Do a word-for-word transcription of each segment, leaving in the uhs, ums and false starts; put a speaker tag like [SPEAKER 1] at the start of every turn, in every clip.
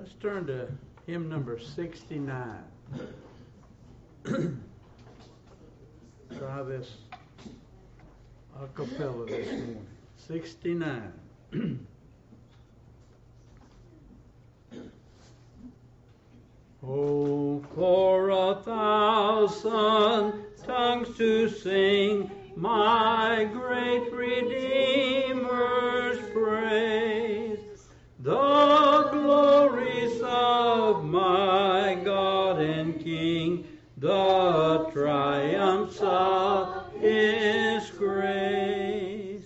[SPEAKER 1] Let's turn to hymn number sixty-nine. Try this a cappella this morning. sixty-nine. Oh, for a thousand tongues to sing my great Redeemer's praise, the glories of my God and King, the triumphs of His grace.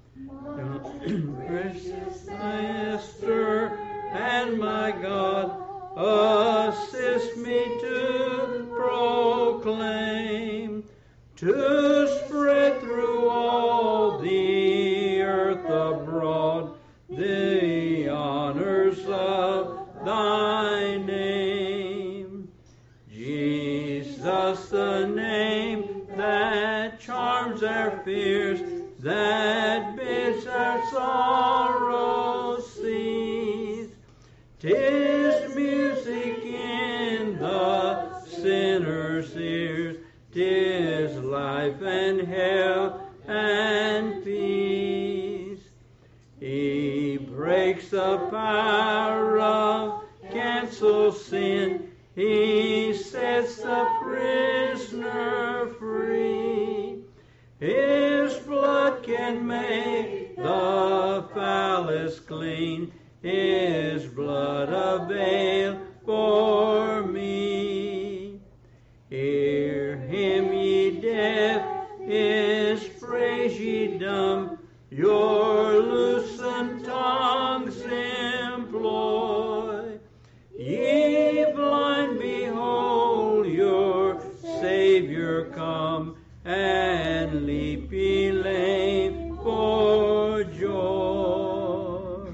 [SPEAKER 1] Precious Master and my God, assist me to proclaim, to spread through all the earth abroad the honors of thy name. Jesus, the name that charms our fears, that bids our sorrows cease. 'Tis music in the sinner's ears, 'tis life and health and peace. He breaks the power of cancel sin, He sets the prisoner free. His blood can make the foulest clean, His blood avail for me. Hear Him, ye deaf, His praise ye dumb, your loosened tongues employ. Ye blind, behold your Savior come, and leap ye lame for joy.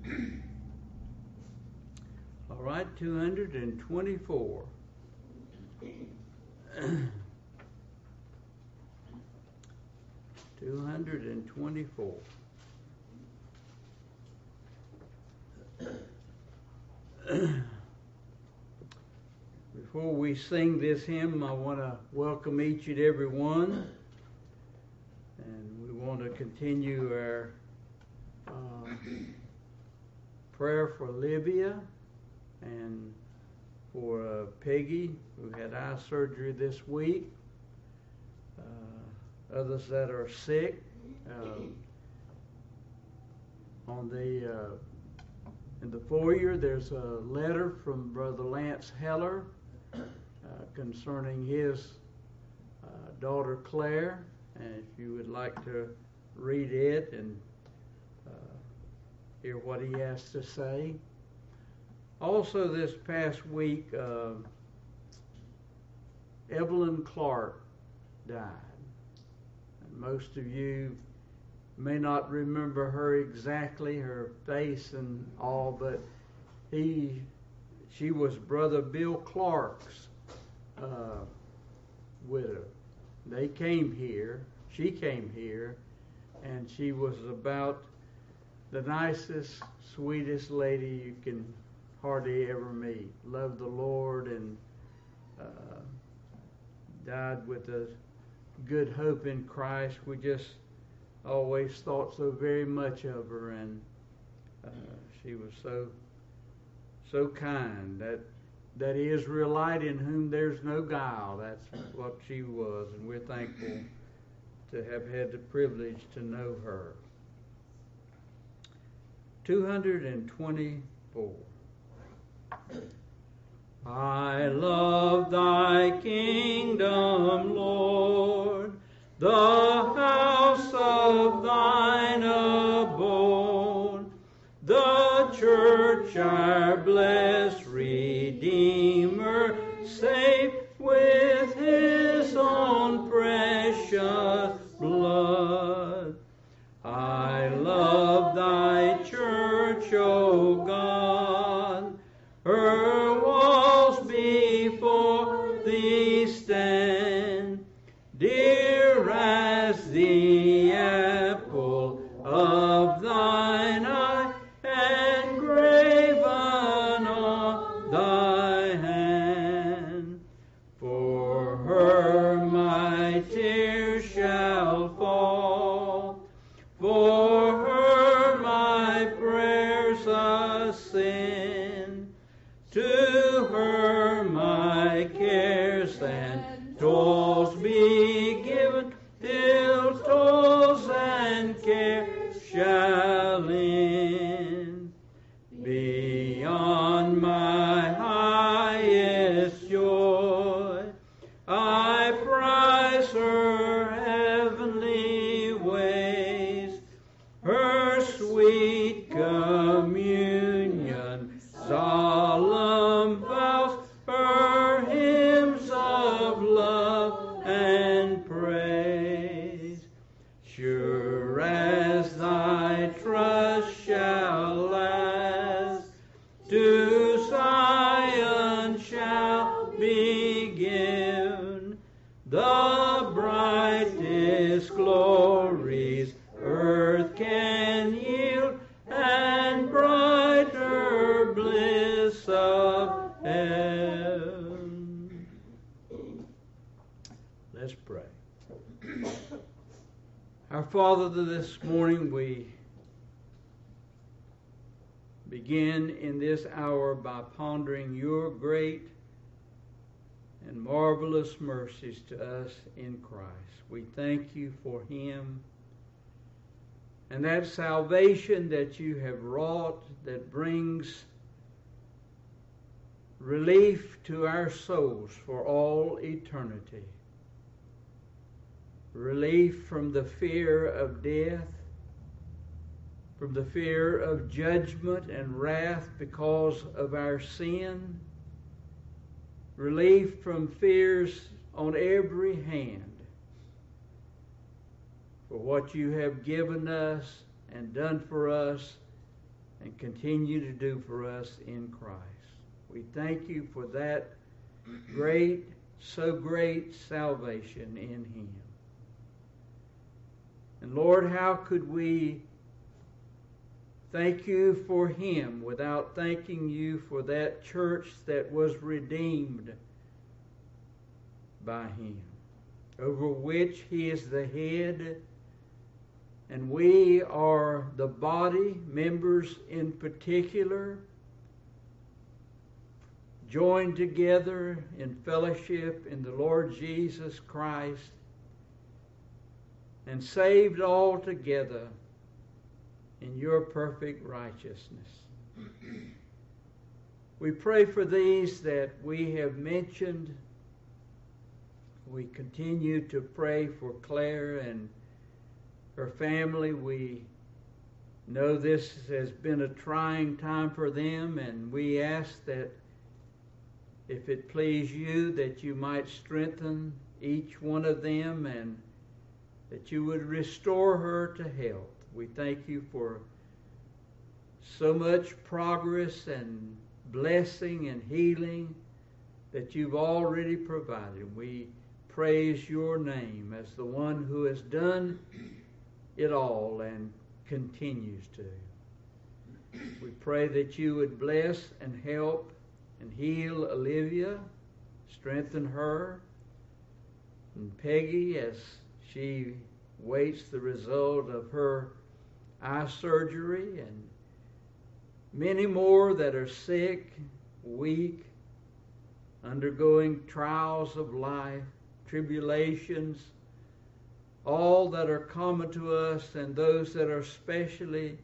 [SPEAKER 1] All right, two hundred twenty-four. two hundred twenty-four. Before we sing this hymn, I want to welcome each and every one, and we want to continue our uh, prayer for Libya and for uh, Peggy, who had eye surgery this week, uh, others that are sick. Um, on the uh, in the foyer, there's a letter from Brother Lance Heller uh, concerning his uh, daughter Claire, and if you would like to read it and uh, hear what he has to say. Also, this past week, uh, Evelyn Clark died. And most of you may not remember her exactly, her face and all, but he, she was Brother Bill Clark's uh, widow. They came here, she came here, and she was about the nicest, sweetest lady you can hardly ever meet. Loved the Lord and uh, died with a good hope in Christ. We just always thought so very much of her, and uh, she was so so kind. That that Israelite in whom there's no guile. That's what she was, and we're thankful to have had the privilege to know her. two hundred twenty-four. I love thy kingdom, Lord, the house of thine abode, the church, our blessed Redeemer, safe with His own precious blood. I love thy church, O God, her walls before thee stand, dear as the apple of thine eye, and graven on fall. For her my prayers ascend, to her my cares and toils be given, till toils and cares shall end. Beyond my highest joy, I prize her heavenly ways, her sweet communion, solemn vows, her hymns of love and praise. Sure as thy trust shall last, to Zion shall be given the brightest glories earth can yield, and brighter bliss of heaven. Let's pray. Our Father, this morning we begin in this hour by pondering your great and marvelous mercies to us in Christ. We thank you for him and that salvation that you have wrought that brings relief to our souls for all eternity. Relief from the fear of death, from the fear of judgment and wrath because of our sin. Relief from fears on every hand for what you have given us and done for us and continue to do for us in Christ. We thank you for that great, so great salvation in him. And Lord, how could we thank you for him without thanking you for that church that was redeemed by him, over which he is the head, and we are the body, members in particular, joined together in fellowship in the Lord Jesus Christ, and saved all together in your perfect righteousness. We pray for these that we have mentioned. We continue to pray for Claire and her family. We know this has been a trying time for them, and we ask that if it please you, that you might strengthen each one of them and that you would restore her to health. We thank you for so much progress and blessing and healing that you've already provided. We praise your name as the one who has done it all and continues to. We pray that you would bless and help and heal Olivia, strengthen her, and Peggy as she waits the result of her eye surgery, and many more that are sick, weak, undergoing trials of life, tribulations, all that are common to us, and those that are specially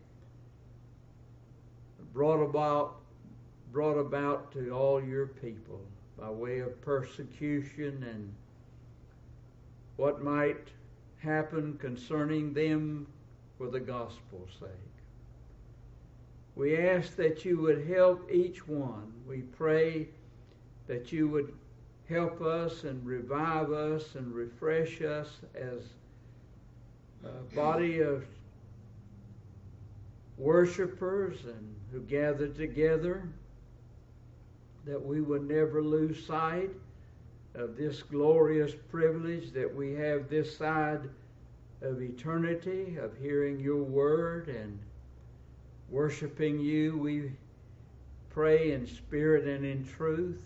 [SPEAKER 1] brought about brought about to all your people by way of persecution and what might happen concerning them for the gospel's sake. We ask that you would help each one. We pray that you would help us and revive us and refresh us as a body of worshipers and who gather together, that we would never lose sight of this glorious privilege that we have this side of eternity, of hearing your word and worshiping you. We pray in spirit and in truth.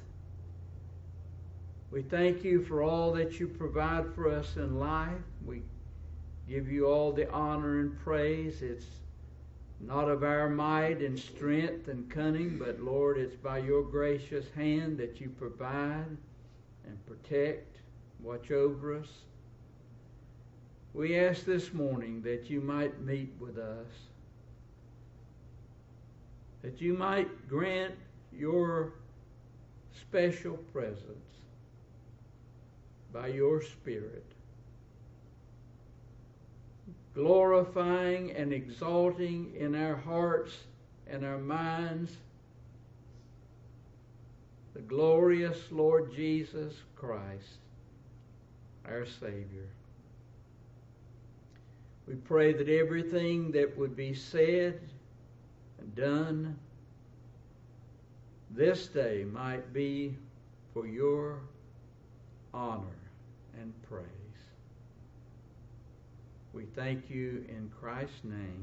[SPEAKER 1] We thank you for all that you provide for us in life. We give you all the honor and praise. It's not of our might and strength and cunning, but Lord, it's by your gracious hand that you provide and protect, watch over us. We ask this morning that you might meet with us, that you might grant your special presence by your Spirit, glorifying and exalting in our hearts and our minds the glorious Lord Jesus Christ, our Savior. We pray that everything that would be said and done this day might be for your honor and praise. We thank you in Christ's name.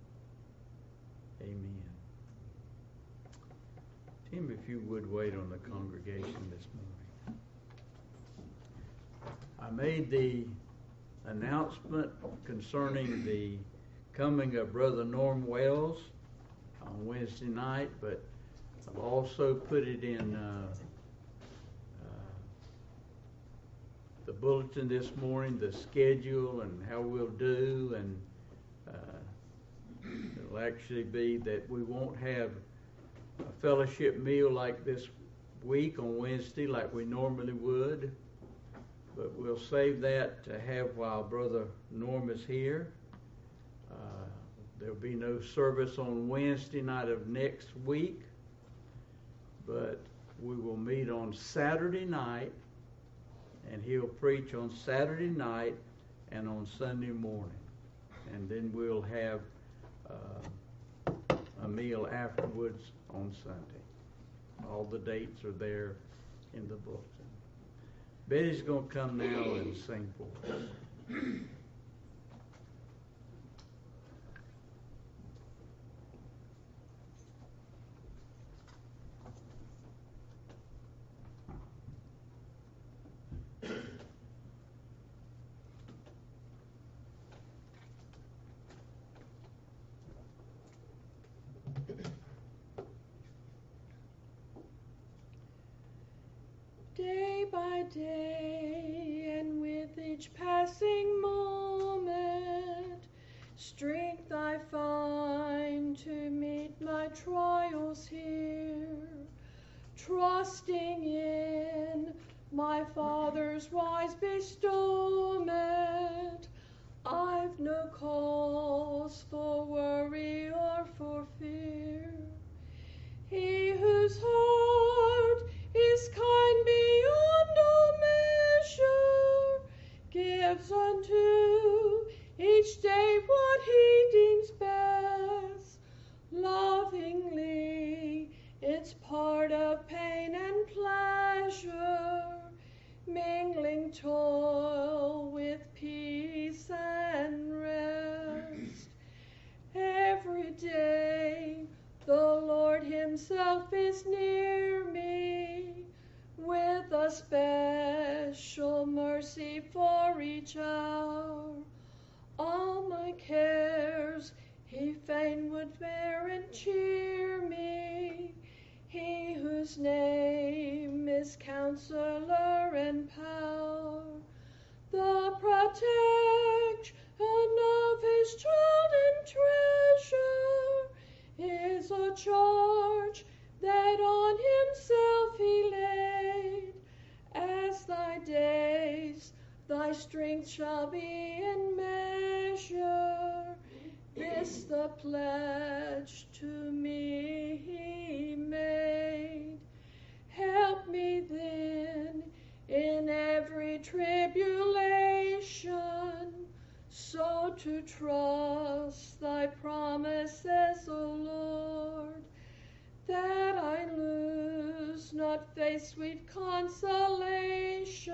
[SPEAKER 1] Amen. Tim, if you would wait on the congregation this morning. I made the announcement concerning the coming of Brother Norm Wells on Wednesday night, but I've also put it in uh, uh, the bulletin this morning, the schedule and how we'll do, and uh, it'll actually be that we won't have a fellowship meal like this week on Wednesday like we normally would, but we'll save that to have while Brother Norm is here. Uh, there'll be no service on Wednesday night of next week, but we will meet on Saturday night, and he'll preach on Saturday night and on Sunday morning. And then we'll have uh, a meal afterwards on Sunday. All the dates are there in the bulletin. Betty's going to come now and sing for us.
[SPEAKER 2] Day by day, and with each passing moment, strength I find to meet my trials here, trusting in my Father's wise bestowment. I've no cause for worry or for fear. He whose heart is kind beyond all measure gives unto each day what he deems best. Lovingly, it's part of pain and pleasure, mingling toil with peace and rest. Every day the Lord himself is near me, with a special mercy for each hour. All my cares he fain would bear and cheer me, he whose name is Counselor and Power, the protection of his child and treasure is a charge that on himself he laid. As thy days, thy strength shall be in measure. This the pledge to me he made. Help me then in every tribulation, so to trust thy promises, O Lord, that I lose not faith's sweet consolation,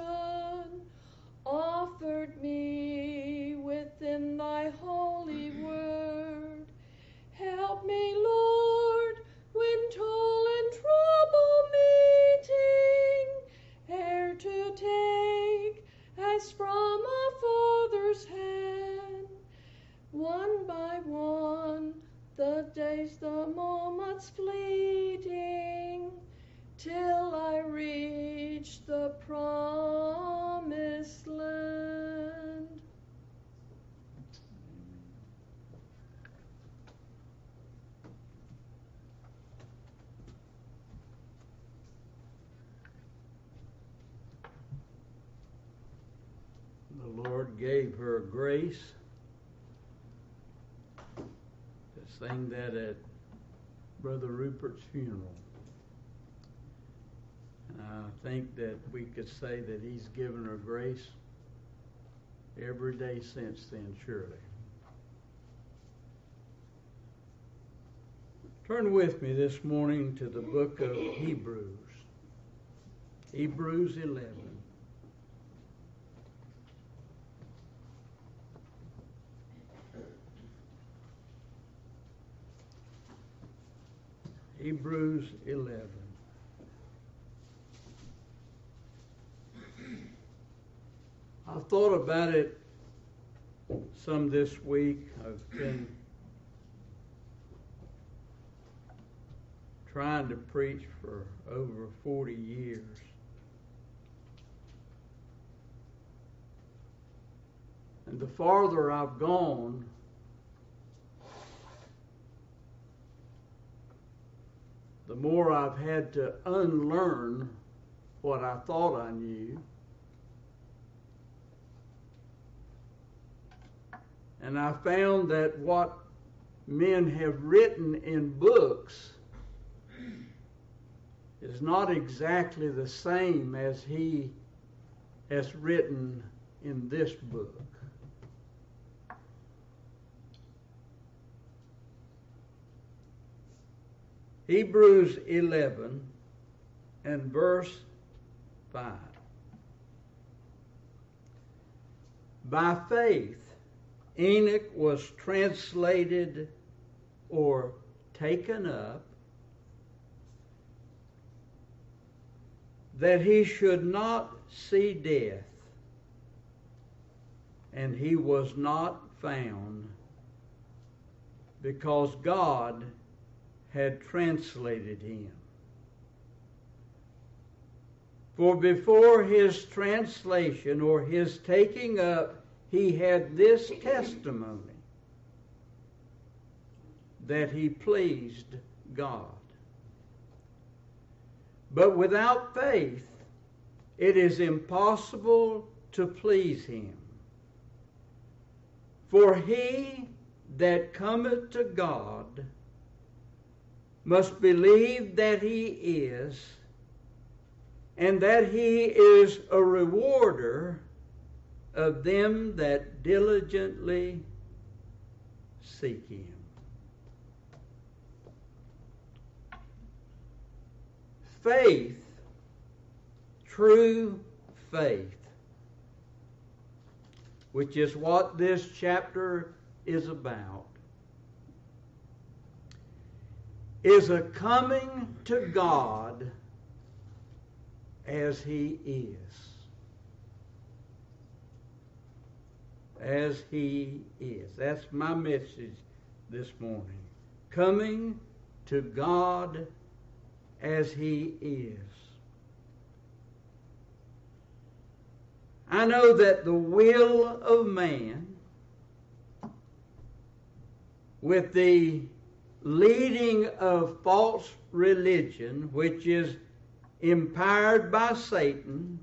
[SPEAKER 2] offered me within thy holy word. Help me, Lord, when toil and trouble meeting, ere to take as from a father's hand days, the moments fleeting, till I reach the promised land.
[SPEAKER 1] The Lord gave her grace to sing that at Brother Rupert's funeral. And I think that we could say that He's given her grace every day since then, surely. Turn with me this morning to the book of Hebrews. Hebrews eleven. Hebrews eleven. I thought about it some this week. I've been trying to preach for over forty years. And the farther I've gone, the more I've had to unlearn what I thought I knew. And I found that what men have written in books is not exactly the same as he has written in this book. Hebrews eleven and verse five. By faith, Enoch was translated or taken up, that he should not see death, and he was not found, because God had translated him. For before his translation or his taking up, he had this testimony, that he pleased God. But without faith, it is impossible to please him. For he that cometh to God must believe that he is, and that he is a rewarder of them that diligently seek him. Faith, true faith, which is what this chapter is about, is a coming to God as he is. As he is. That's my message this morning. Coming to God as he is. I know that the will of man, with the leading of false religion, which is empowered by Satan,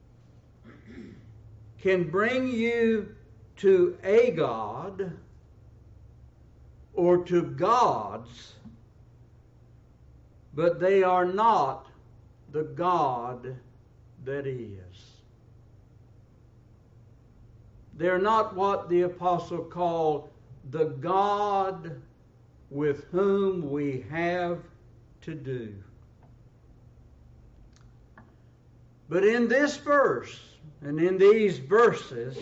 [SPEAKER 1] can bring you to a God or to gods, but they are not the God that is. They're not what the apostle called the God with whom we have to do. But in this verse, and in these verses,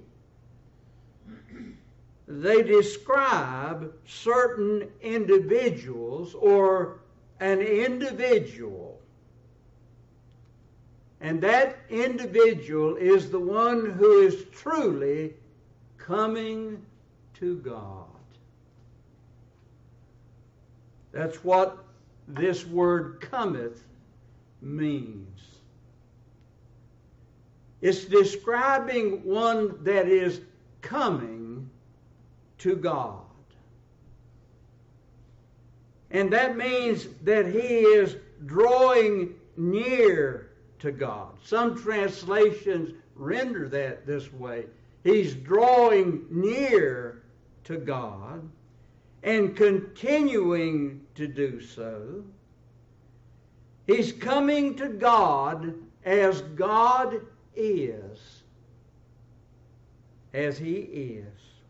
[SPEAKER 1] they describe certain individuals or an individual. And that individual is the one who is truly coming to God. That's what this word cometh means. It's describing one that is coming to God. And that means that he is drawing near to God. Some translations render that this way. He's drawing near to God and continuing to do so. He's coming to God as God is, as he is.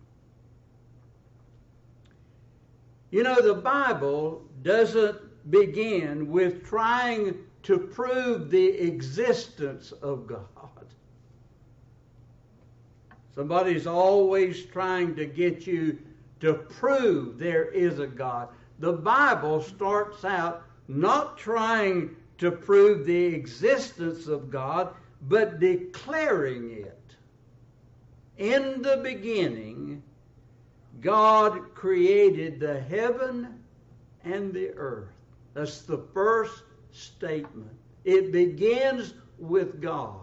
[SPEAKER 1] You know, the Bible doesn't begin with trying to prove the existence of God. Somebody's always trying to get you to prove there is a God. The Bible starts out not trying to prove the existence of God, but declaring it. In the beginning, God created the heaven and the earth. That's the first statement. It begins with God.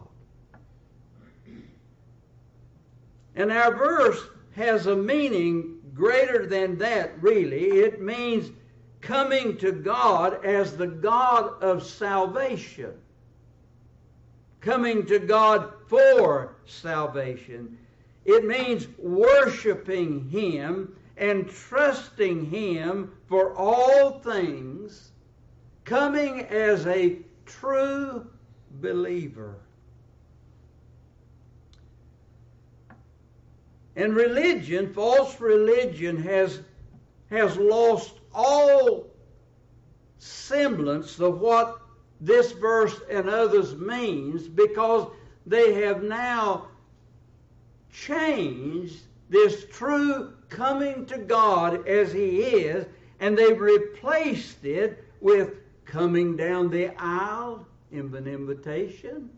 [SPEAKER 1] And our verse has a meaning greater than that, really. It means coming to God as the God of salvation. Coming to God for salvation. It means worshiping him and trusting him for all things, coming as a true believer. And religion, false religion, has, has lost all semblance of what this verse and others means, because they have now changed this true coming to God as he is, and they've replaced it with coming down the aisle in an invitation,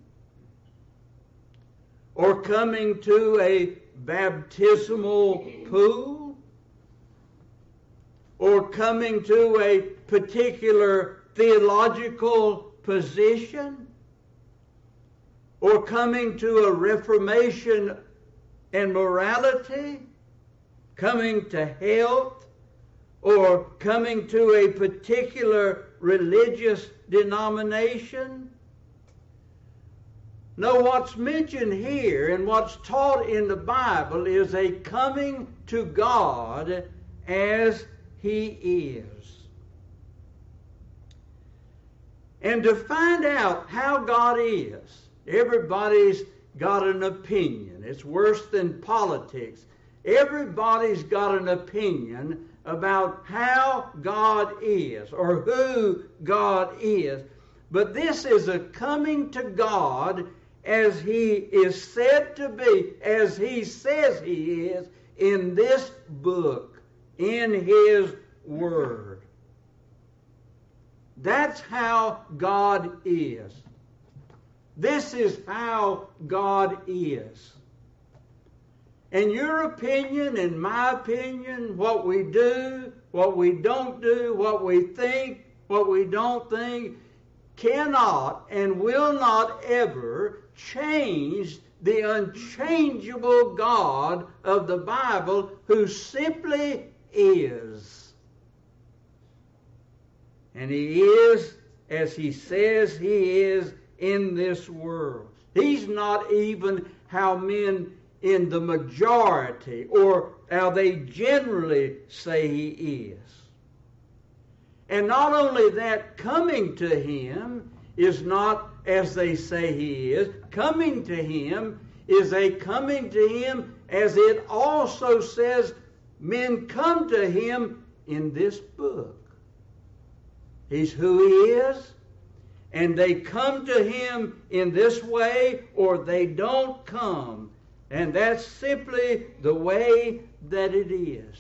[SPEAKER 1] or coming to a baptismal pool, or coming to a particular theological position, or coming to a reformation and morality, coming to health, or coming to a particular religious denomination. No, what's mentioned here and what's taught in the Bible is a coming to God as he is. And to find out how God is, everybody's got an opinion. It's worse than politics. Everybody's got an opinion about how God is or who God is. But this is a coming to God as he is said to be, as he says he is in this book, in his word. That's how God is. This is how God is. And your opinion and my opinion, what we do, what we don't do, what we think, what we don't think, cannot and will not ever change the unchangeable God of the Bible, who simply is. And he is as he says he is in this world. He's not even how men in the majority or how they generally say he is. And not only that, coming to him is not as they say he is. Coming to him is a coming to him as it also says men come to him in this book. He's who he is, and they come to him in this way or they don't come. And that's simply the way that it is.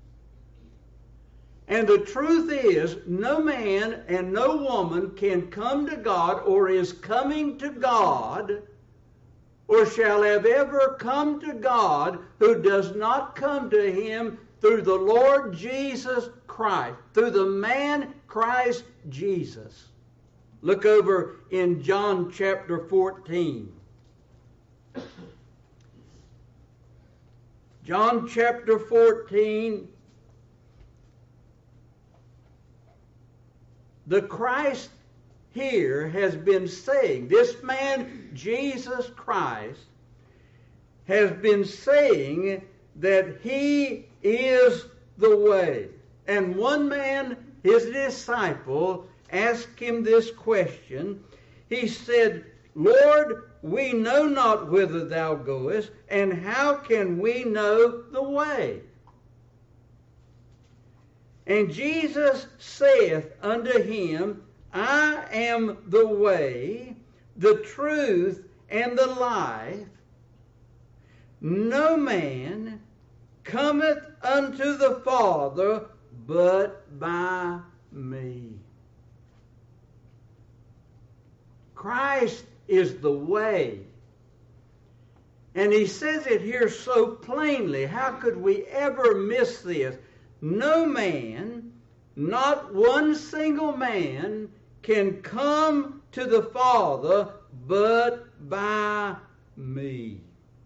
[SPEAKER 1] And the truth is, no man and no woman can come to God or is coming to God or shall have ever come to God who does not come to him through the Lord Jesus Christ, through the man Christ Jesus. Look over in John chapter fourteen. John chapter fourteen. The Christ here has been saying, this man, Jesus Christ, has been saying that he is the way. And one man, his disciple, asked him this question. He said, Lord, we know not whither thou goest, and how can we know the way? And Jesus saith unto him, I am the way, the truth, and the life. No man cometh unto the Father but by me. Christ is the way. And he says it here so plainly. How could we ever miss this? No man, not one single man, can come to the Father but by me.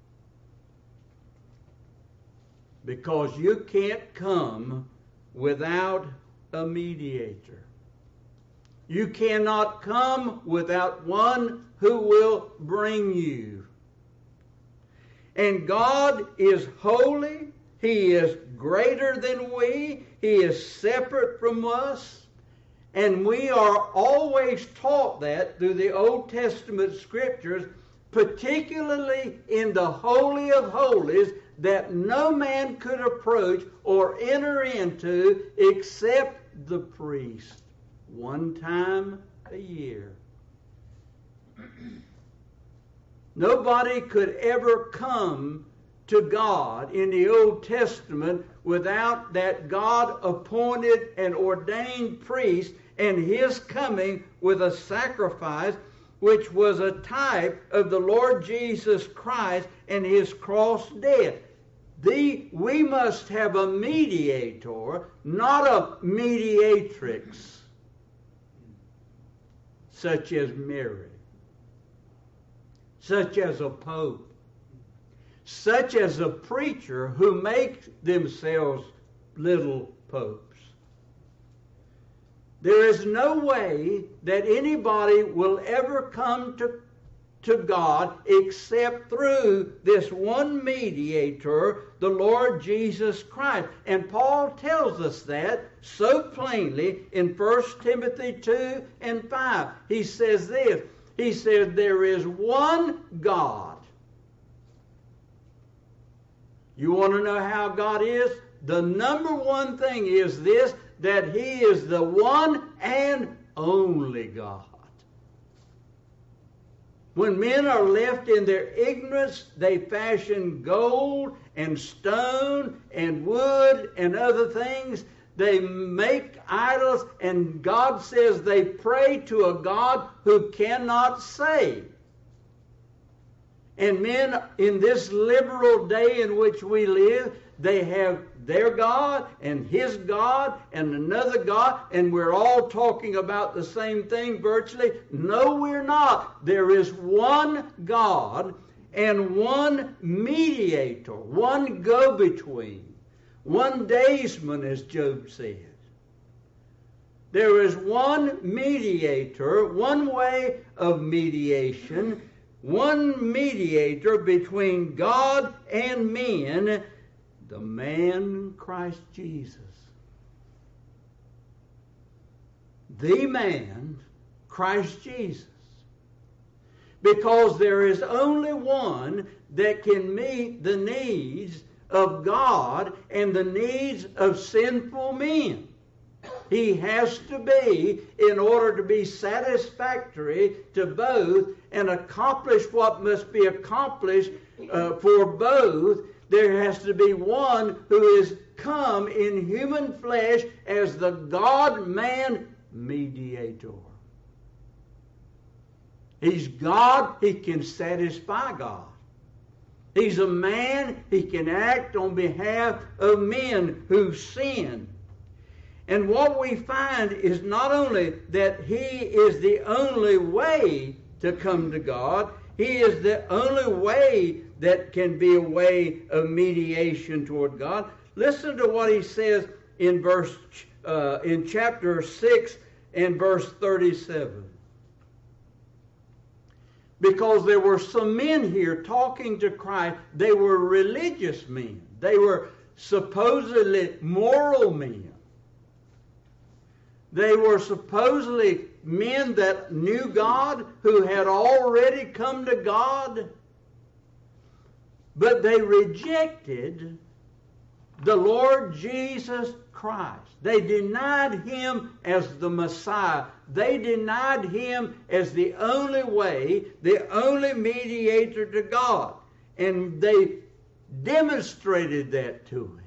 [SPEAKER 1] Because you can't come without a mediator. You cannot come without one who will bring you. And God is holy. He is greater than we. He is separate from us. And we are always taught that through the Old Testament scriptures, particularly in the Holy of Holies, that no man could approach or enter into except the priest one time a year. Nobody could ever come to God in the Old Testament without that God-appointed and ordained priest and his coming with a sacrifice which was a type of the Lord Jesus Christ and his cross death. The, we must have a mediator, not a mediatrix, such as Mary, such as a pope, such as a preacher who make themselves little popes. There is no way that anybody will ever come to, to God except through this one mediator, the Lord Jesus Christ. And Paul tells us that so plainly in First Timothy two and five. He says this, he says, there is one God. You want to know how God is? The number one thing is this, that he is the one and only God. When men are left in their ignorance, they fashion gold and stone and wood and other things. They make idols, and God says they pray to a God who cannot save. And men in this liberal day in which we live, they have their God and his God and another God, and we're all talking about the same thing virtually. No, we're not. There is one God and one mediator, one go-between, one daysman, as Job said. There is one mediator, one way of mediation, one mediator between God and men, the man Christ Jesus. The man Christ Jesus. Because there is only one that can meet the needs of God and the needs of sinful men. He has to be, in order to be satisfactory to both and accomplish what must be accomplished uh, for both, there has to be one who is come in human flesh as the God-man mediator. He's God, he can satisfy God. He's a man, he can act on behalf of men who sin. And what we find is not only that he is the only way to come to God, he is the only way that can be a way of mediation toward God. Listen to what he says in verse uh, in chapter six and verse thirty-seven. Because there were some men here talking to Christ. They were religious men. They were supposedly moral men. They were supposedly men that knew God, who had already come to God. But they rejected the Lord Jesus Christ. They denied him as the Messiah. They denied him as the only way, the only mediator to God. And they demonstrated that to him.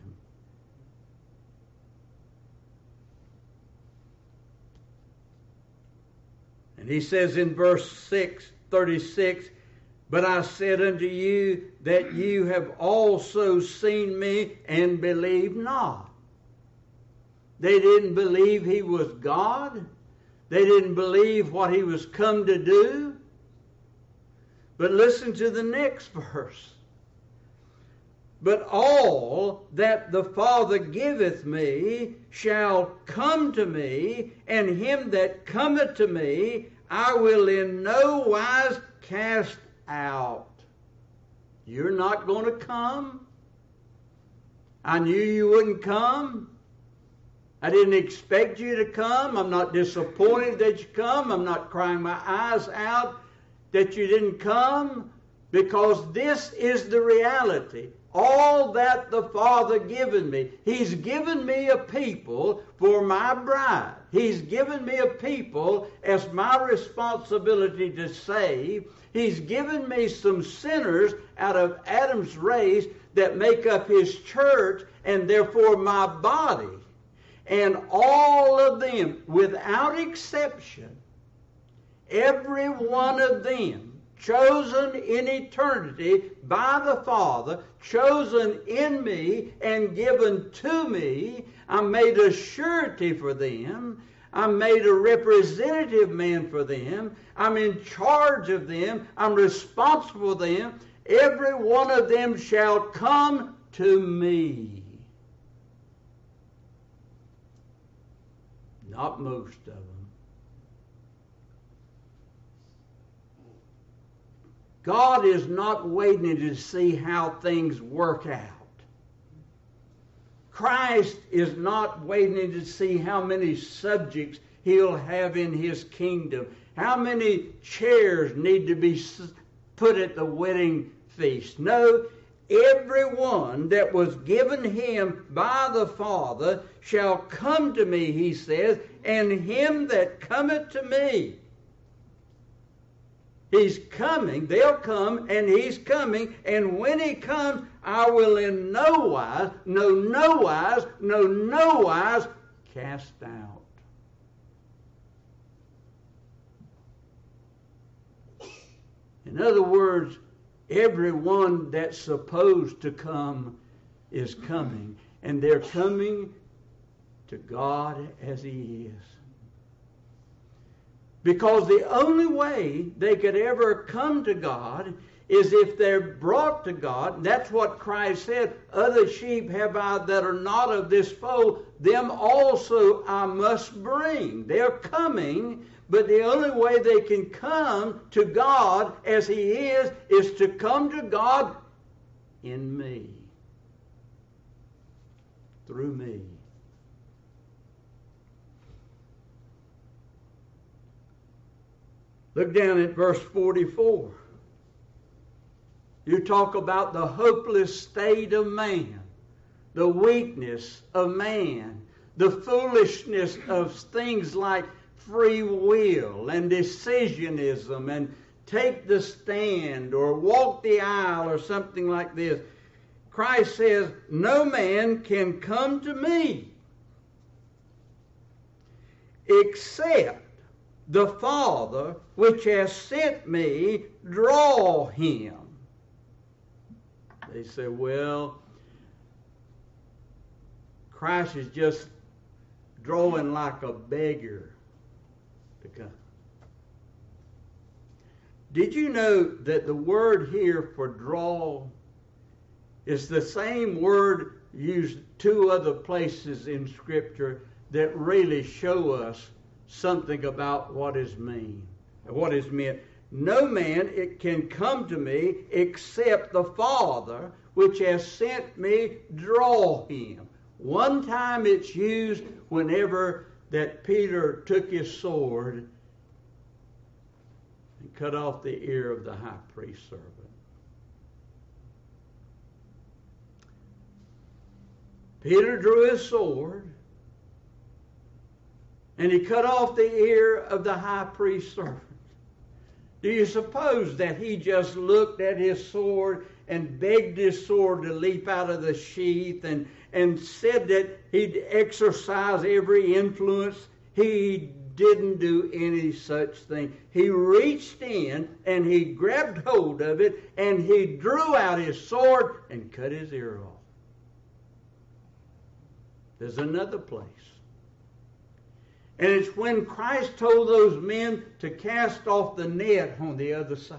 [SPEAKER 1] And he says in verse six, thirty-six, "But I said unto you that you have also seen me and believe not." They didn't believe he was God. They didn't believe what he was come to do. But listen to the next verse. "But all that the Father giveth me shall come to me, and him that cometh to me I will in no wise cast out." You're not going to come? I knew you wouldn't come. I didn't expect you to come. I'm not disappointed that you come. I'm not crying my eyes out that you didn't come, because this is the reality. All that the Father given me. He's given me a people for my bride. He's given me a people as my responsibility to save. He's given me some sinners out of Adam's race that make up his church, and therefore my body. And all of them, without exception, every one of them, chosen in eternity by the Father, chosen in me and given to me. I'm made a surety for them. I'm made a representative man for them. I'm in charge of them. I'm responsible for them. Every one of them shall come to me. Not most of them. God is not waiting to see how things work out. Christ is not waiting to see how many subjects he'll have in his kingdom, how many chairs need to be put at the wedding feast. No, everyone that was given him by the Father shall come to me, he says, and him that cometh to me. He's coming, they'll come, and he's coming, and when he comes, I will in no wise, no, no wise, no, no wise cast out. In other words, everyone that's supposed to come is coming, and they're coming to God as he is. Because the only way they could ever come to God is if they're brought to God. That's what Christ said. Other sheep have I that are not of this fold, them also I must bring. They're coming, but the only way they can come to God as he is, is to come to God in me. Through me. Look down at verse forty-four. You talk about the hopeless state of man, the weakness of man, the foolishness of things like free will and decisionism and take the stand or walk the aisle or something like this. Christ says, no man can come to me except the Father which has sent me draw him. They say, well, Christ is just drawing like a beggar to come. Did you know that the word here for draw is the same word used two other places in Scripture that really show us something about what is mean, what is meant? No man it can come to me except the Father which has sent me draw him. One time it's used whenever that Peter took his sword and cut off the ear of the high priest's servant. Peter drew his sword and he cut off the ear of the high priest's servant. Do you suppose that he just looked at his sword and begged his sword to leap out of the sheath and, and said that he'd exercise every influence? He didn't do any such thing. He reached in and he grabbed hold of it and he drew out his sword and cut his ear off. There's another place. And it's when Christ told those men to cast off the net on the other side.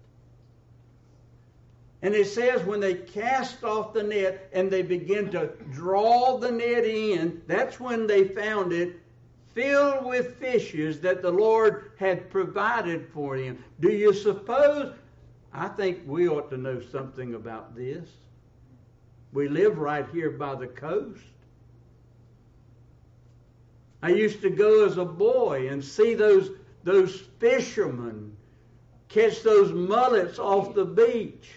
[SPEAKER 1] And it says when they cast off the net and they begin to draw the net in, that's when they found it filled with fishes that the Lord had provided for them. Do you suppose? I think we ought to know something about this. We live right here by the coast. I used to go as a boy and see those, those fishermen catch those mullets off the beach.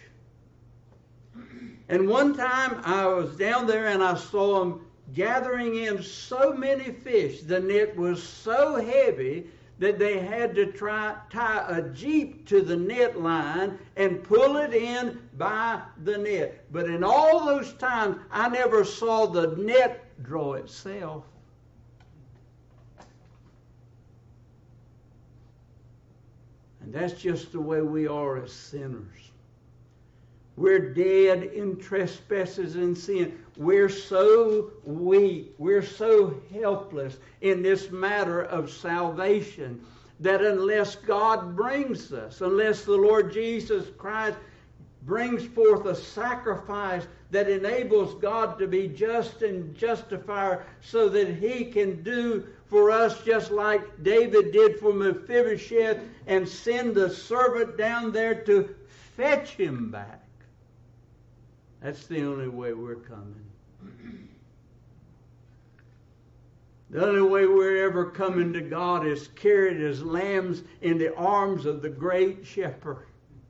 [SPEAKER 1] And one time I was down there and I saw them gathering in so many fish. The net was so heavy that they had to try tie a jeep to the net line and pull it in by the net. But in all those times, I never saw the net draw itself. And that's just the way we are as sinners. We're dead in trespasses and sin. We're so weak. We're so helpless in this matter of salvation that unless God brings us, unless the Lord Jesus Christ brings forth a sacrifice that enables God to be just and justifier so that he can do for us just like David did for Mephibosheth and send the servant down there to fetch him back. That's the only way we're coming. The only way we're ever coming to God is carried as lambs in the arms of the great shepherd.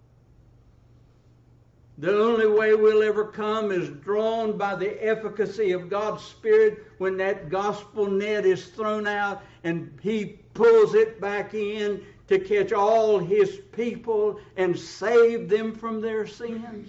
[SPEAKER 1] The only way we'll ever come is drawn by the efficacy of God's Spirit when that gospel net is thrown out and he pulls it back in to catch all his people and save them from their sins.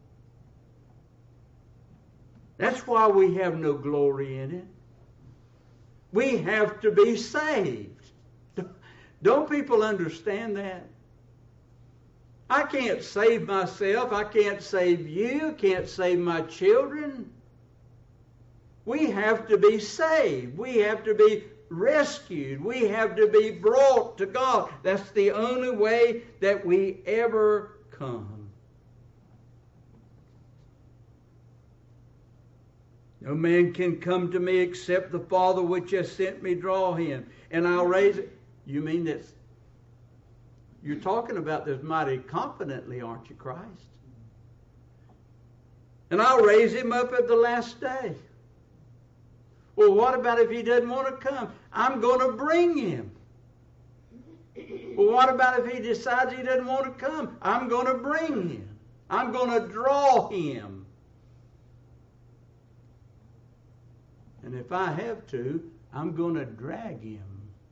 [SPEAKER 1] That's why we have no glory in it. We have to be saved. Don't people understand that? I can't save myself. I can't save you. Can't save my children. We have to be saved. We have to be rescued. We have to be brought to God. That's the only way that we ever come. No man can come to me except the Father which has sent me draw him. And I'll raise it. You mean that you're talking about this mighty confidently, aren't you, Christ? And I'll raise him up at the last day. Well, what about if he doesn't want to come? I'm going to bring him. Well, what about if he decides he doesn't want to come? I'm going to bring him. I'm going to draw him. And if I have to, I'm going to drag him.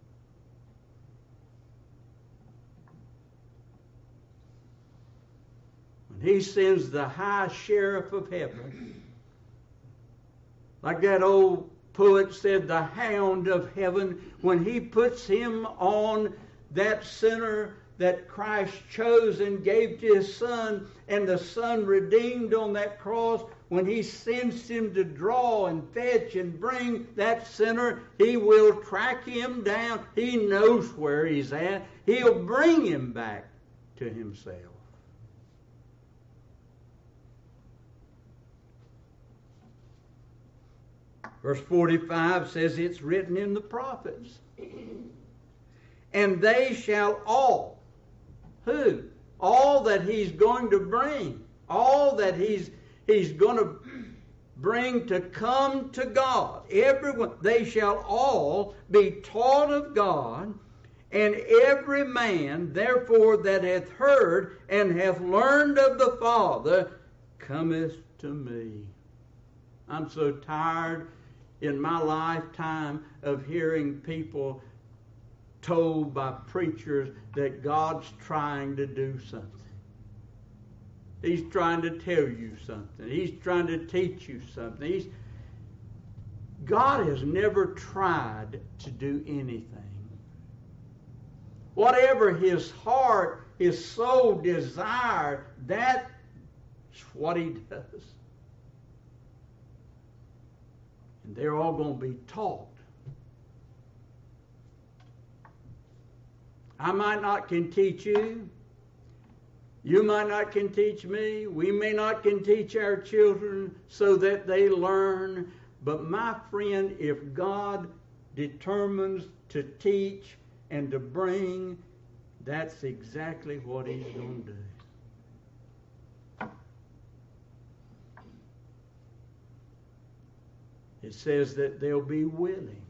[SPEAKER 1] When he sends the high sheriff of heaven, like that old poet said, the hound of heaven, when he puts him on that sinner that Christ chose and gave to his Son, and the Son redeemed on that cross, when he sends him to draw and fetch and bring that sinner, he will track him down. He knows where he's at. He'll bring him back to himself. Verse forty-five says it's written in the prophets. And they shall all, who? All that he's going to bring, all that he's he's going to bring to come to God. Everyone, they shall all be taught of God, and every man, therefore, that hath heard and hath learned of the Father, cometh to me. I'm so tired in my lifetime of hearing people told by preachers that God's trying to do something. He's trying to tell you something. He's trying to teach you something. He's, God has never tried to do anything. Whatever his heart, his soul desired, that's what he does. And they're all going to be taught. I might not can teach you. You might not can teach me. We may not can teach our children so that they learn. But my friend, if God determines to teach and to bring, that's exactly what he's going to do. It says that they'll be willing.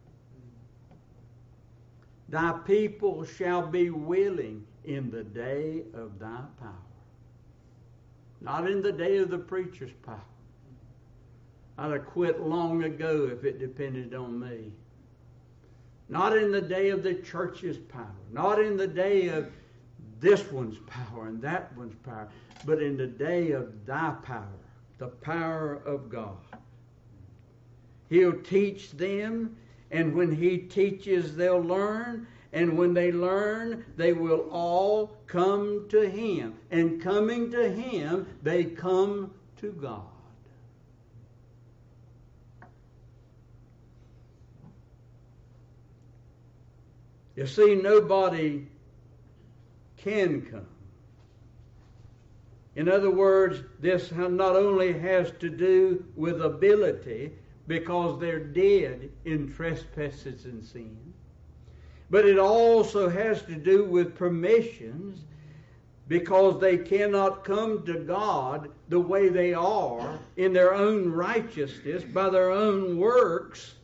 [SPEAKER 1] Thy people shall be willing in the day of thy power. Not in the day of the preacher's power. I'd have quit long ago if it depended on me. Not in the day of the church's power. Not in the day of this one's power and that one's power. But in the day of thy power. The power of God. He'll teach them, and when he teaches, they'll learn. And when they learn, they will all come to him. And coming to him, they come to God. You see, nobody can come. In other words, this not only has to do with ability, because they're dead in trespasses and sin, but it also has to do with permissions, because they cannot come to God the way they are in their own righteousness, by their own works.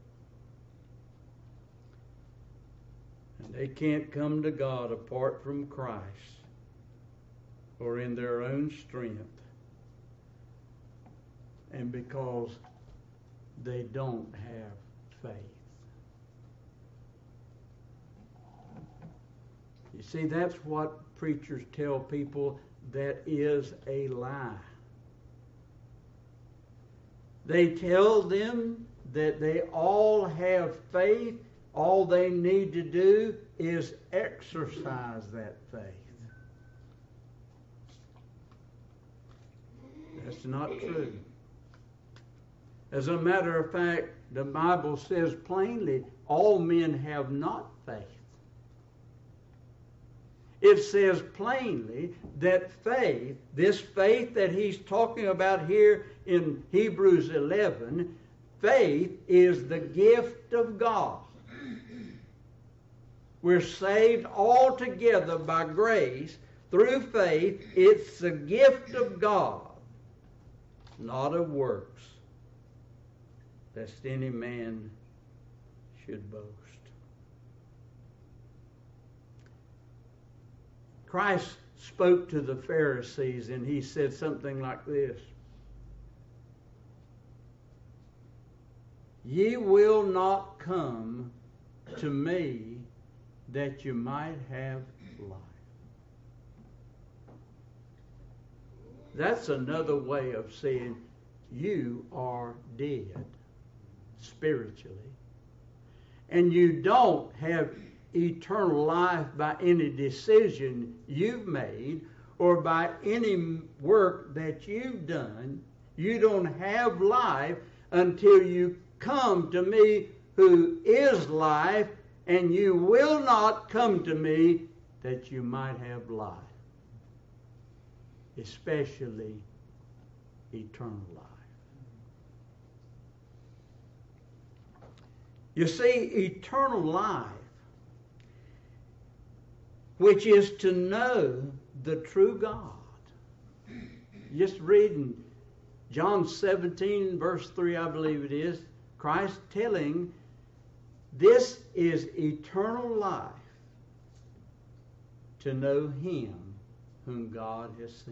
[SPEAKER 1] And they can't come to God apart from Christ or in their own strength. And because they don't have faith. You see, that's what preachers tell people that is a lie. They tell them that they all have faith. All they need to do is exercise that faith. That's not true. As a matter of fact, the Bible says plainly, all men have not faith. It says plainly that faith, this faith that he's talking about here in Hebrews eleven, faith is the gift of God. We're saved altogether by grace through faith. It's the gift of God, not of works, lest any man should boast. Christ spoke to the Pharisees and he said something like this: Ye will not come to me that you might have life. That's another way of saying you are dead spiritually. And you don't have eternal life by any decision you've made or by any work that you've done. You don't have life until you come to me who is life, and you will not come to me that you might have life, especially eternal life. You see, eternal life, which is to know the true God. Just reading John seventeen, verse three, I believe it is, Christ telling, this is eternal life, to know him whom God has sent.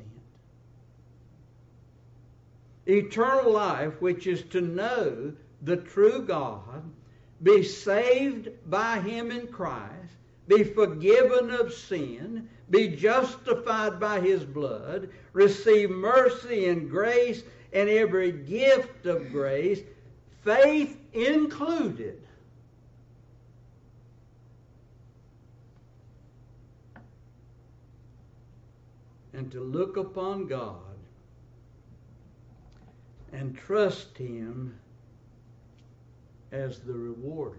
[SPEAKER 1] Eternal life, which is to know the true God, be saved by him in Christ, be forgiven of sin, be justified by his blood, receive mercy and grace and every gift of grace, faith included. And to look upon God and trust him as the rewarder.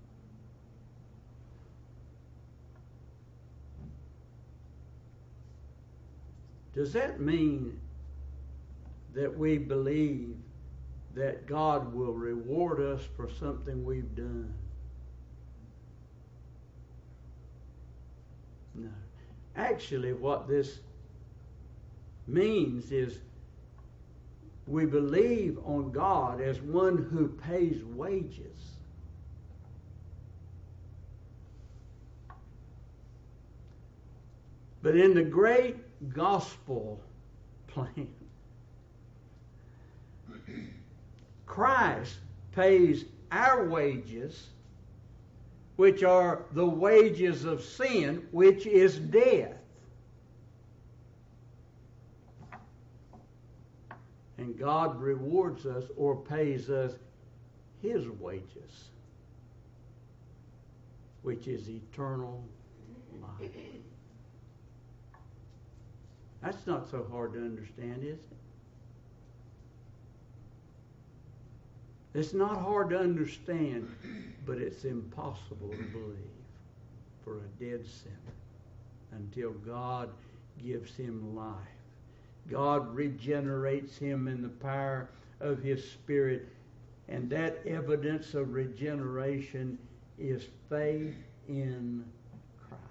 [SPEAKER 1] Does that mean that we believe that God will reward us for something we've done? No. Actually, what this means is we believe on God as one who pays wages. But in the great gospel plan, Christ pays our wages, which are the wages of sin, which is death. And God rewards us or pays us his wages, which is eternal life. That's not so hard to understand, is it? It's not hard to understand, but it's impossible to believe for a dead sinner until God gives him life. God regenerates him in the power of his Spirit, and that evidence of regeneration is faith in Christ.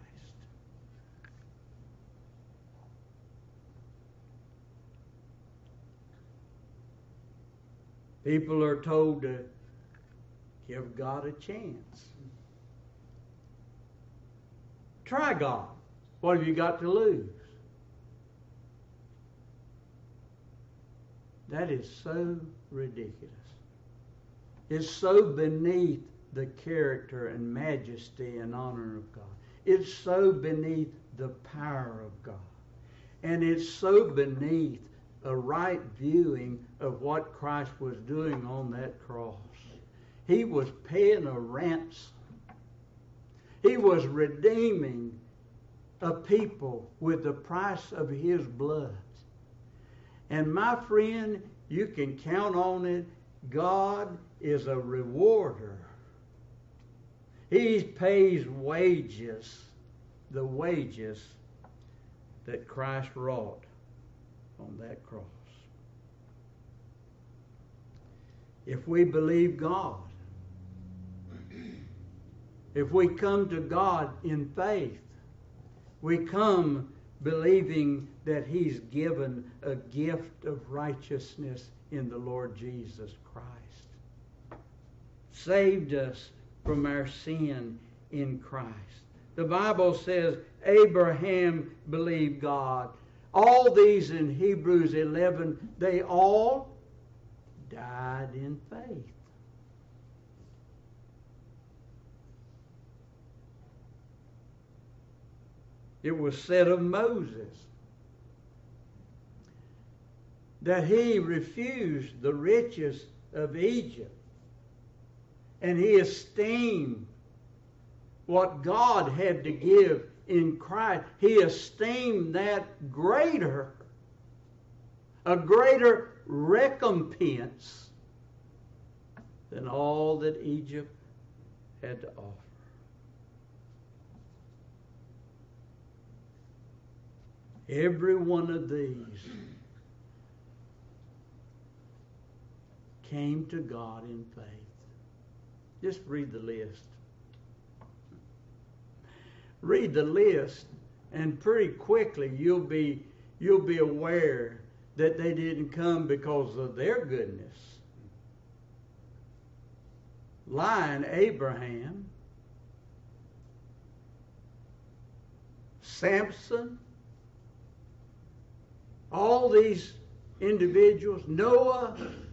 [SPEAKER 1] People are told to give God a chance. Try God. What have you got to lose? That is so ridiculous. It's so beneath the character and majesty and honor of God. It's so beneath the power of God. And it's so beneath a right viewing of what Christ was doing on that cross. He was paying a ransom. He was redeeming a people with the price of his blood. And my friend, you can count on it. God is a rewarder. He pays wages, the wages that Christ wrought on that cross. If we believe God, if we come to God in faith, we come believing that he's given a gift of righteousness in the Lord Jesus Christ. Saved us from our sin in Christ. The Bible says Abraham believed God. All these in Hebrews eleven, they all died in faith. It was said of Moses that he refused the riches of Egypt, and he esteemed what God had to give in Christ, he esteemed that greater, a greater recompense than all that Egypt had to offer. Every one of these came to God in faith. Just read the list. Read the list, and pretty quickly you'll be you'll be aware that they didn't come because of their goodness. Lion Abraham, Samson, all these individuals, Noah,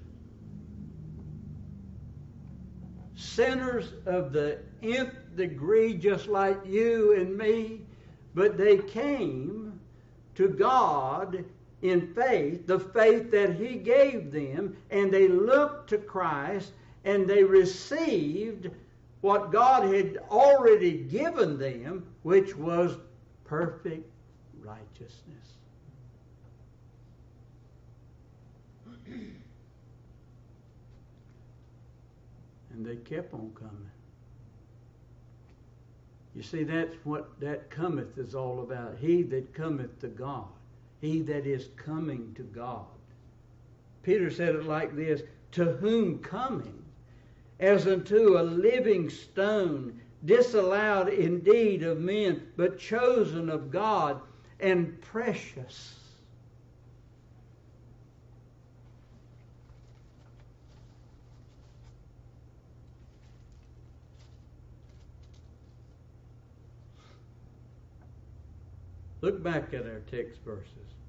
[SPEAKER 1] sinners of the nth degree, just like you and me, but they came to God in faith, the faith that he gave them, and they looked to Christ, and they received what God had already given them, which was perfect righteousness. And they kept on coming. You see, that's what that cometh is all about. He that cometh to God. He that is coming to God. Peter said it like this, to whom coming, as unto a living stone, disallowed indeed of men, but chosen of God, and precious. Look back at our text verses.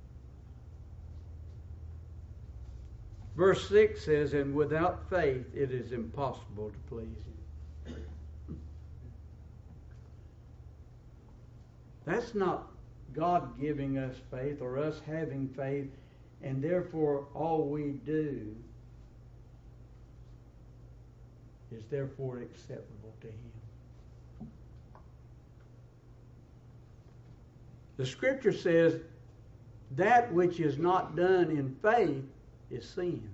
[SPEAKER 1] Verse six says, and without faith it is impossible to please him. That's not God giving us faith or us having faith, and therefore all we do is therefore acceptable to him. The scripture says that which is not done in faith is sin.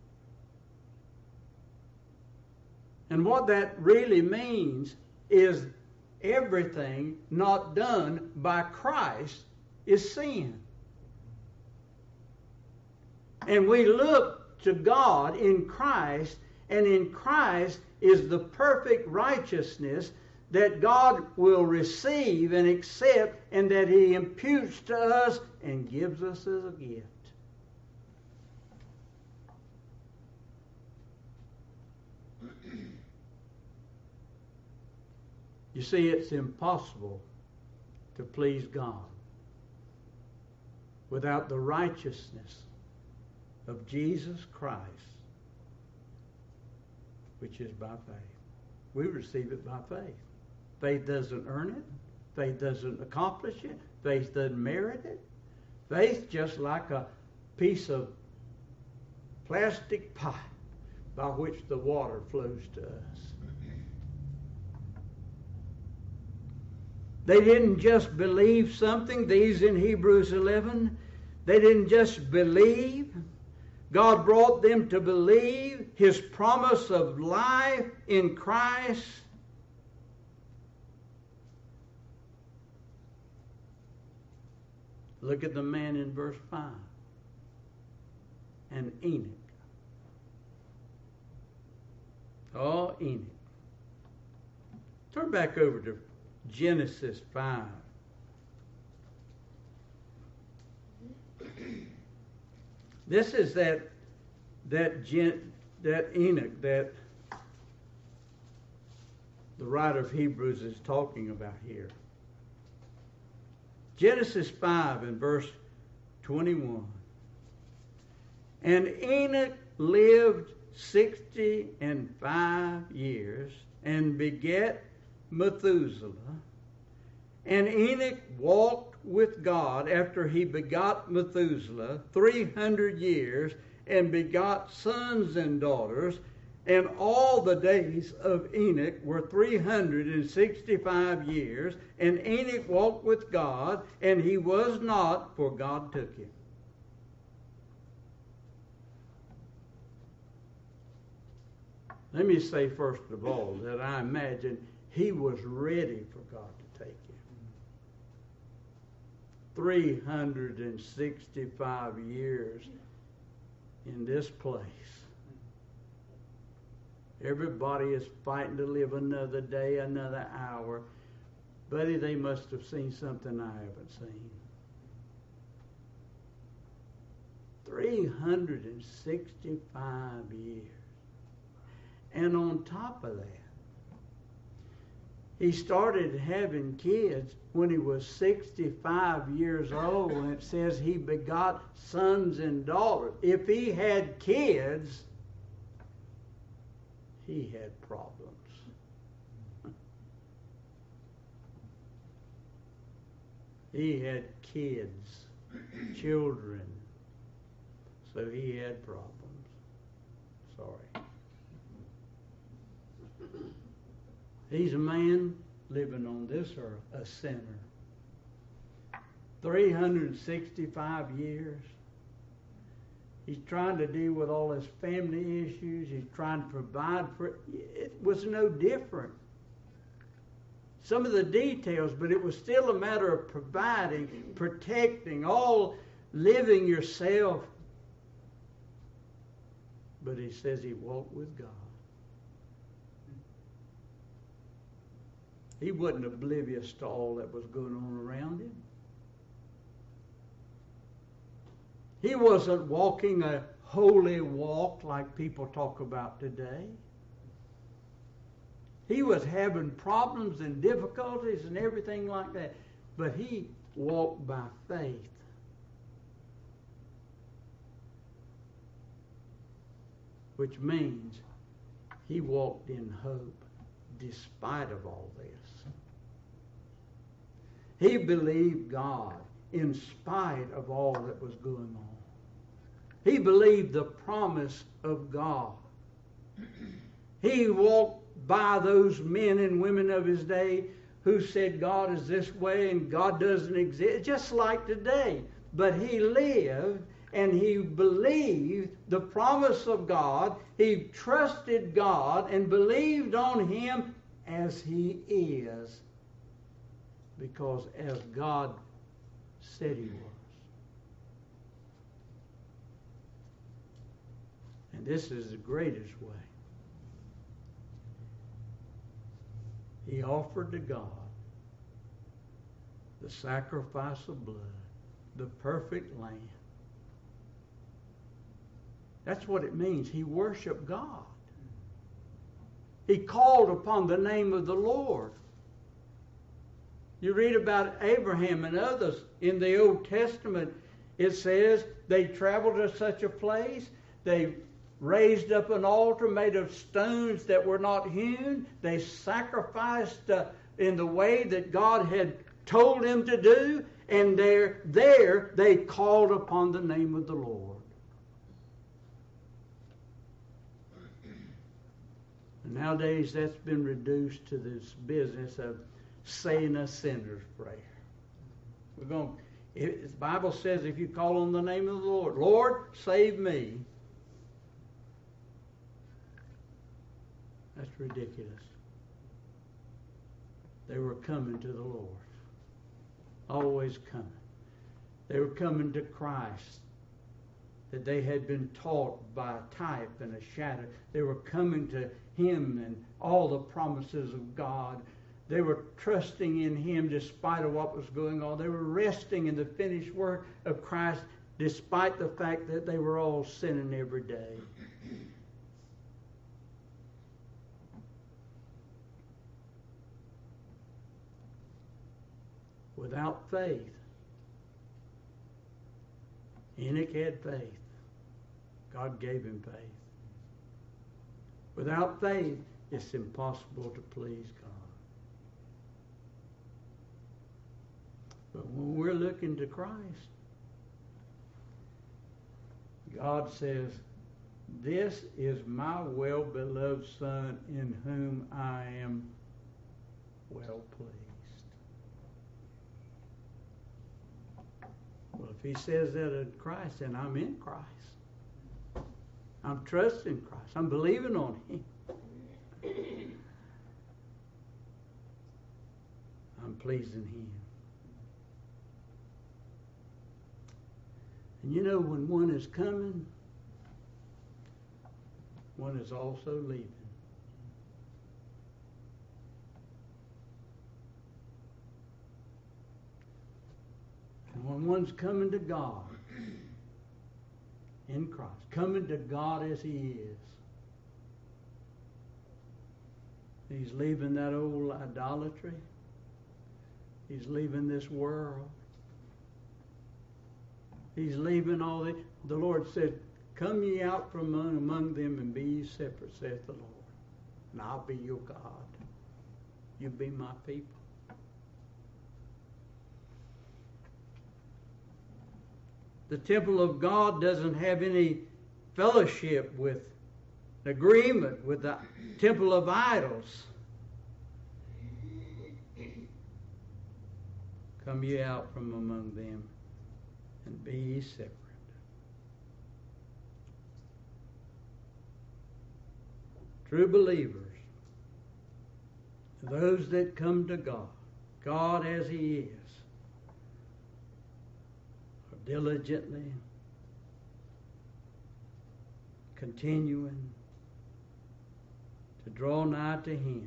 [SPEAKER 1] And what that really means is everything not done by Christ is sin. And we look to God in Christ, and in Christ is the perfect righteousness that God will receive and accept, and that he imputes to us and gives us as a gift. You see, it's impossible to please God without the righteousness of Jesus Christ, which is by faith. We receive it by faith. Faith doesn't earn it. Faith doesn't accomplish it. Faith doesn't merit it. Faith just like a piece of plastic pipe by which the water flows to us. They didn't just believe something, these in Hebrews eleven. They didn't just believe. God brought them to believe his promise of life in Christ. Look at the man in verse five. And Enoch. Oh, Enoch. Turn back over to Genesis five. This is that that Gen, that Enoch that the writer of Hebrews is talking about here. Genesis five and verse twenty-one. And Enoch lived sixty and five years and begat Methuselah. And Enoch walked with God after he begot Methuselah three hundred years and begot sons and daughters. And all the days of Enoch were three hundred sixty-five years, and Enoch walked with God, and he was not, for God took him. Let me say first of all that I imagine he was ready for God to take him. three hundred sixty-five years in this place. Everybody is fighting to live another day, another hour. Buddy, they must have seen something I haven't seen. three hundred sixty-five years. And on top of that, he started having kids when he was sixty-five years old, and it says he begot sons and daughters. If he had kids, he had problems. He had kids, children, so he had problems. Sorry. He's a man living on this earth, a sinner. three hundred sixty-five years. He's trying to deal with all his family issues. He's trying to provide for... It was no different. Some of the details, but it was still a matter of providing, protecting, all living yourself. But he says he walked with God. He wasn't oblivious to all that was going on around him. He wasn't walking a holy walk like people talk about today. He was having problems and difficulties and everything like that. But he walked by faith. Which means he walked in hope despite of all this. He believed God in spite of all that was going on. He believed the promise of God. He walked by those men and women of his day who said God is this way and God doesn't exist, just like today. But he lived and he believed the promise of God. He trusted God and believed on him as he is, because as God said he was. And this is the greatest way. He offered to God the sacrifice of blood, the perfect lamb. That's what it means. He worshiped God. He called upon the name of the Lord. You read about Abraham and others in the Old Testament. It says they traveled to such a place. They raised up an altar made of stones that were not hewn. They sacrificed uh, in the way that God had told them to do. And there, there they called upon the name of the Lord. And nowadays that's been reduced to this business of saying a sinner's prayer. We're going. If, the Bible says if you call on the name of the Lord, Lord, save me. That's ridiculous. They were coming to the Lord. Always coming. They were coming to Christ, that they had been taught by a type and a shadow. They were coming to him and all the promises of God. They were trusting in him despite of what was going on. They were resting in the finished work of Christ despite the fact that they were all sinning every day. Without faith, Enoch had faith. God gave him faith. Without faith, it's impossible to please God. But when we're looking to Christ, God says, This is my well-beloved Son in whom I am well pleased. Well, if he says that in Christ, then I'm in Christ. I'm trusting Christ. I'm believing on him. I'm pleasing him. And you know, when one is coming, one is also leaving. And when one's coming to God in Christ, coming to God as he is, he's leaving that old idolatry. He's leaving this world. He's leaving all the... The Lord said, come ye out from among, among them and be ye separate, saith the Lord. And I'll be your God. You be my people. The temple of God doesn't have any fellowship with, agreement with the temple of idols. Come ye out from among them and be ye separate. True believers, those that come to God, God as he is, are diligently continuing to draw nigh to him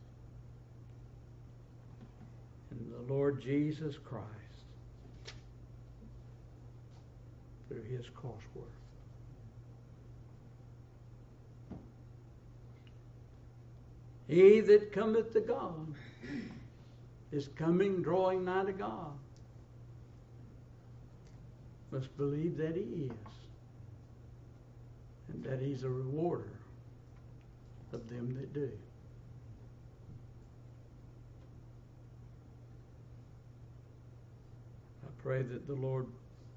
[SPEAKER 1] in the Lord Jesus Christ through his cross work. He that cometh to God is coming, drawing nigh to God. Must believe that he is, and that he's a rewarder of them that do. I pray that the Lord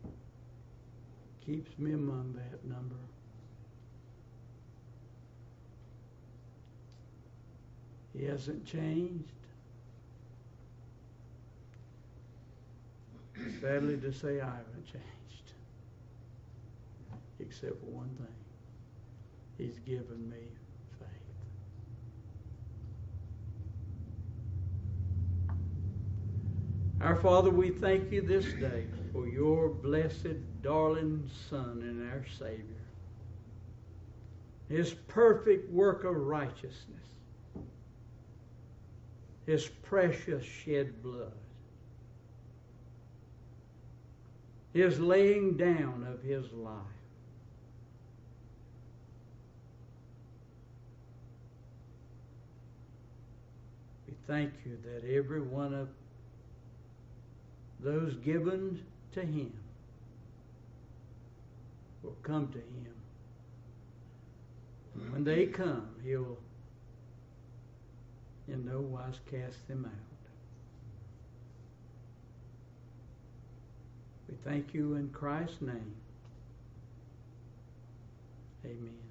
[SPEAKER 1] keeps me among that number. He hasn't changed. Sadly to say, I haven't changed. Except for one thing. He's given me faith. Our Father, we thank you this day for your blessed, darling Son and our Savior. His perfect work of righteousness. His precious shed blood. His laying down of his life. We thank you that every one of those given to him will come to him. And when they come, he'll in no wise cast them out. We thank you in Christ's name. Amen.